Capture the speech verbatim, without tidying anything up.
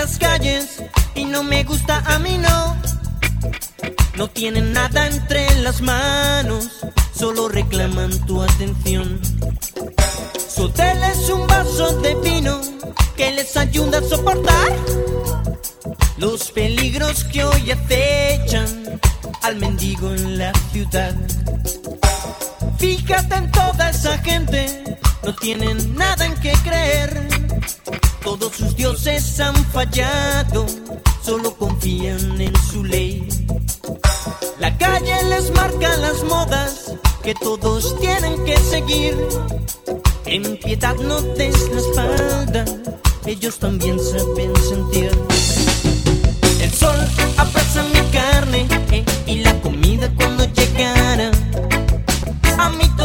las calles y no me gusta, a mí no. No tienen nada entre las manos, solo reclaman tu atención. Su hotel es un vaso de vino que les ayuda a soportar los peligros que hoy acechan al mendigo en la ciudad. Fíjate en toda esa gente, no tienen nada en que creer. Todos sus dioses han fallado, solo confían en su ley. La calle les marca las modas que todos tienen que seguir. En piedad no des la espalda, ellos también saben sentir. El sol abraza mi carne, eh, y la comida cuando llegara a mi